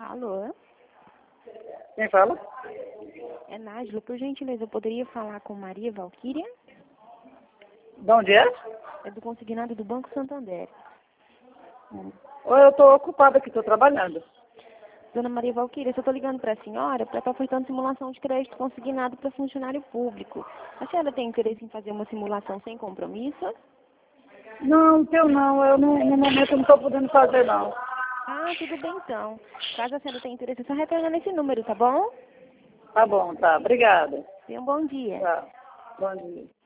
Alô? Quem fala? É Nájila. Por gentileza, eu poderia falar com Maria Valquíria? De onde é? É do consignado do Banco Santander. Ou eu estou ocupada aqui, estou trabalhando. Dona Maria Valquíria, eu estou ligando para a senhora para estar ofertando simulação de crédito consignado para funcionário público. A senhora tem interesse em fazer uma simulação sem compromisso? Não, teu não. Eu no momento não estou podendo fazer, não. Ah, tudo bem então. Caso a senhora tenha interesse, é só retornar nesse número, tá bom? Tá bom, tá. Obrigada. Tenha um bom dia. Tá. Bom dia.